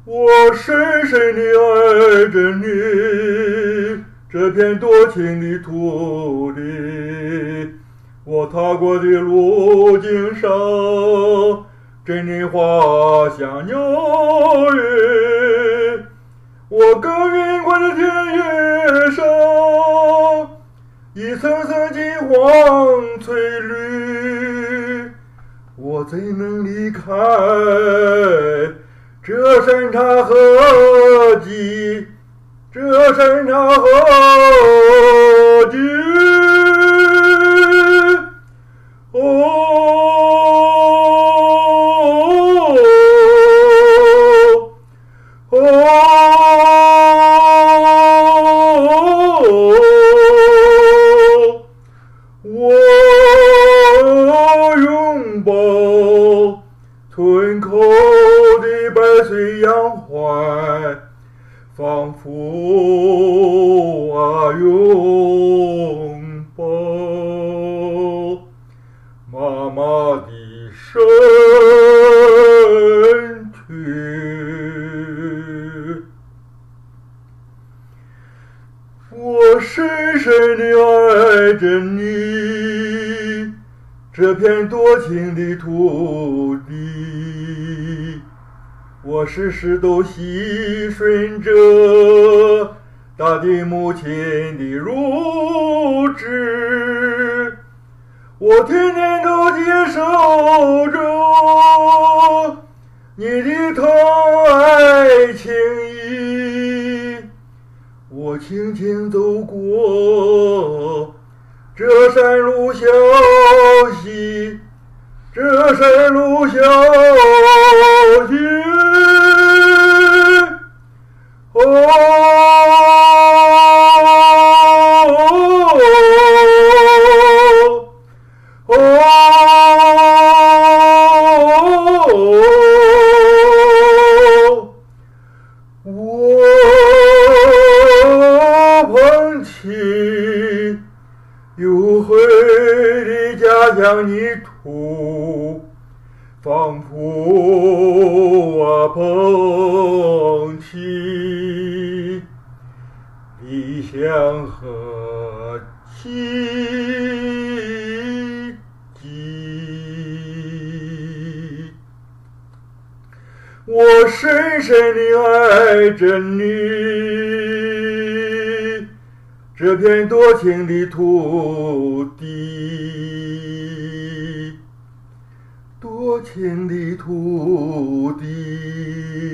我深深地爱着你，这片多情的土地。我踏过的路径上，真的花香鸟语。我耕耘过的田野上，一层层金黄翠绿。我怎能离开这山茶河迹，这山茶河迹？我拥抱吞口的百岁洋槐，仿佛拥抱妈妈的身躯。我深深地爱着你，这片多情的土地。我时时都细顺着大地母亲的乳汁，我天天都接受着你的疼爱情谊。我轻轻走过这山路小溪，这山路小溪。我捧起幽灰的家乡泥土，仿佛捧起理想和奇迹。我深深地爱着你，这片多情的土地，多情的土地。